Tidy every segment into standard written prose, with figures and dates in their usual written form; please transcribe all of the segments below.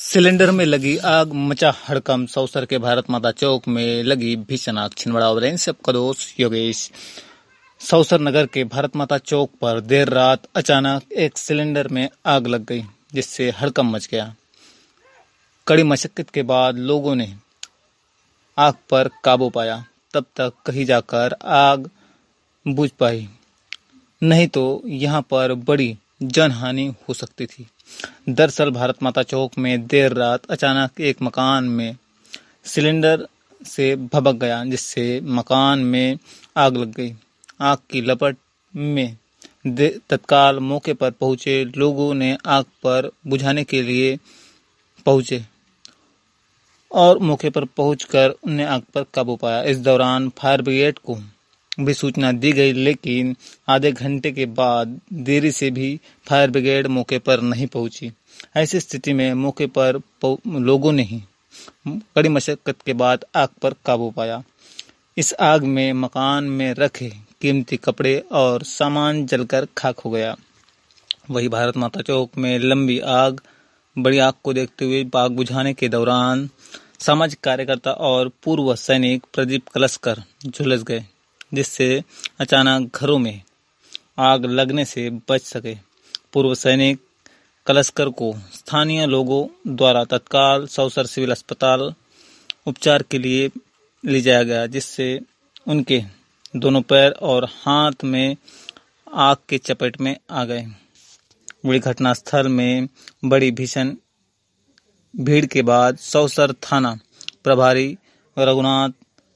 Cylinder में लगी आग, मचा हड़कंप। सौसर के भारत माता चौक में लगी भीषण आग। छिंदवाड़ा ऑरेंज से आपका दोस्त योगेश। सौसर नगर के भारत माता चौक पर देर रात अचानक एक सिलेंडर में आग लग गई, जिससे हड़कंप मच गया। कड़ी मशक्कत के बाद लोगों ने आग पर काबू पाया। तब तक कहीं जाकर आग बुझ पाई, नहीं तो यहाँ पर बड़ी जनहानि हो सकती थी। दरअसल भारत माता चौक में देर रात अचानक एक मकान में सिलेंडर से भभक गया, जिससे मकान में आग लग गई। आग की लपट में तत्काल मौके पर पहुंचे लोगों ने आग पर बुझाने के लिए पहुंचे और मौके पर पहुंचकर उन्हें आग पर काबू पाया। इस दौरान फायर ब्रिगेड को भी सूचना दी गई, लेकिन आधे घंटे के बाद देरी से भी फायर ब्रिगेड मौके पर नहीं पहुंची। ऐसी स्थिति में मौके पर लोगों ने ही कड़ी मशक्कत के बाद आग पर काबू पाया। इस आग में मकान में रखे कीमती कपड़े और सामान जलकर खाक हो गया। वहीं भारत माता चौक में लंबी बड़ी आग को देखते हुए आग बुझाने के दौरान सामाजिक कार्यकर्ता और पूर्व सैनिक प्रदीप कलस्कर झुलस गए, जिससे अचानक घरों में आग लगने से बच सके। पूर्व सैनिक कलस्कर को स्थानीय लोगों द्वारा तत्काल सौसर सिविल अस्पताल उपचार के लिए ले जाया गया, जिससे उनके दोनों पैर और हाथ में आग के चपेट में आ गए। बड़ी घटनास्थल में बड़ी भीषण भीड़ के बाद सौसर थाना प्रभारी रघुनाथ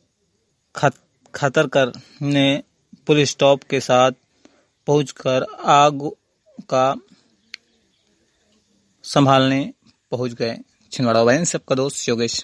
खतरकर ने पुलिस स्टाफ के साथ पहुंचकर आग का संभालने पहुंच गए। छिंदवाड़ा वायन से आपका दोस्त योगेश।